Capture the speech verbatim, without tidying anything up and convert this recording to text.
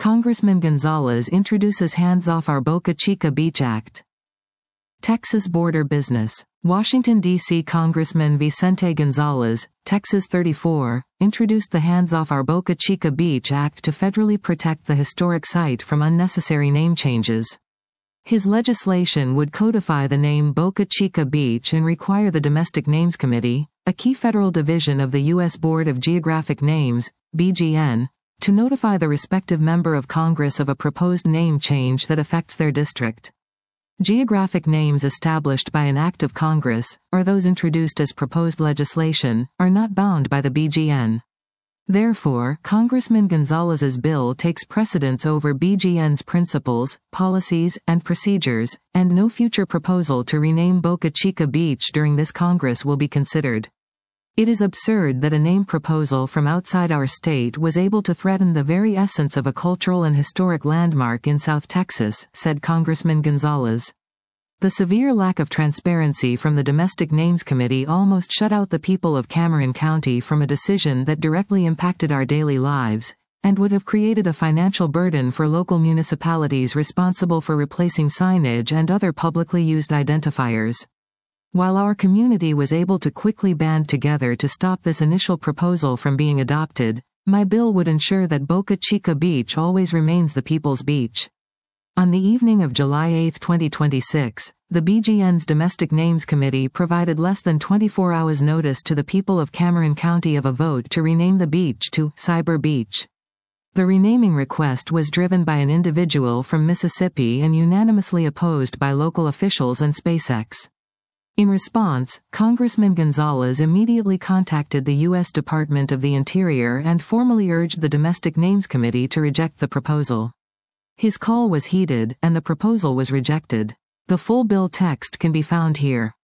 Congressman Gonzalez introduces Hands Off Our Boca Chica Beach Act. Texas border business. Washington, D C Congressman Vicente Gonzalez, Texas thirty-four, introduced the Hands Off Our Boca Chica Beach Act to federally protect the historic site from unnecessary name changes. His legislation would codify the name Boca Chica Beach and require the Domestic Names Committee, a key federal division of the U S Board of Geographic Names, B G N, to notify the respective member of Congress of a proposed name change that affects their district. Geographic names established by an act of Congress, or those introduced as proposed legislation, are not bound by the B G N. Therefore, Congressman Gonzalez's bill takes precedence over B G N's principles, policies, and procedures, and no future proposal to rename Boca Chica Beach during this Congress will be considered. It is absurd that a name proposal from outside our state was able to threaten the very essence of a cultural and historic landmark in South Texas, said Congressman Gonzalez. The severe lack of transparency from the Domestic Names Committee almost shut out the people of Cameron County from a decision that directly impacted our daily lives, and would have created a financial burden for local municipalities responsible for replacing signage and other publicly used identifiers. While our community was able to quickly band together to stop this initial proposal from being adopted, my bill would ensure that Boca Chica Beach always remains the people's beach. On the evening of July eighth twenty twenty-six, the B G N's Domestic Names Committee provided less than twenty-four hours notice to the people of Cameron County of a vote to rename the beach to Cyber Beach. The renaming request was driven by an individual from Mississippi and unanimously opposed by local officials and SpaceX. In response, Congressman Gonzalez immediately contacted the U S Department of the Interior and formally urged the Domestic Names Committee to reject the proposal. His call was heeded, and the proposal was rejected. The full bill text can be found here.